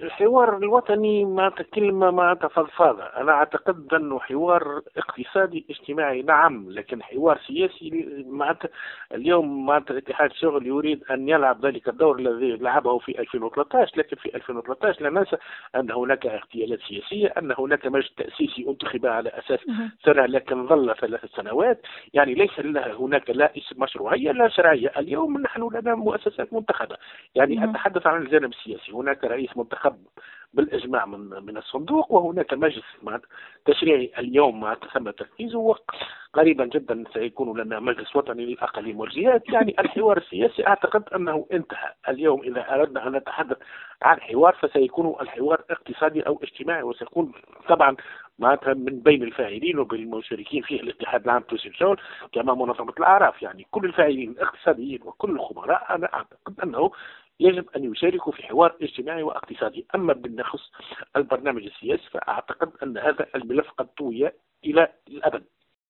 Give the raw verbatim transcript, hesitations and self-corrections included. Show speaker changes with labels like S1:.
S1: الحوار الوطني معناتها كلمة معناتها فضفاضة. أنا أعتقد أنه حوار اقتصادي اجتماعي نعم، لكن حوار سياسي معناتها اليوم معناتها الاتحاد الشغل يريد أن يلعب ذلك الدور الذي لعبه في ألفين وثلاثة عشر، لكن في ألفين وثلاثة عشر لا ننسى أن هناك اغتيالات سياسية، أن هناك مجلس تأسيسي انتخب على أساس سنة لكن ظل ثلاث سنوات. يعني ليس هناك لا اسم مشروعية لا شرعية. اليوم نحن لنا مؤسسات منتخبة، يعني أتحدث عن الجانب السياسي. هناك رئيس منتخب بالإجماع من من الصندوق، وهناك مجلس تشريعي اليوم مع ثم تركيزه، وقريبا جدا سيكون لنا مجلس وطني للأقاليم والجهات. يعني الحوار السياسي أعتقد أنه انتهى. اليوم إذا أردنا أن نتحدث عن حوار فسيكون الحوار اقتصادي أو اجتماعي، وسيكون طبعا معناتها من بين الفاعلين وبين المشاركين فيه الاتحاد العام توسي الشغل كما منظمة الأعراف. يعني كل الفاعلين الاقتصاديين وكل الخبراء أنا أعتقد أنه يجب أن يشاركوا في حوار اجتماعي واقتصادي. أما بالنخص البرنامج السياسي فأعتقد أن هذا الملف قد طوي إلى الأبد.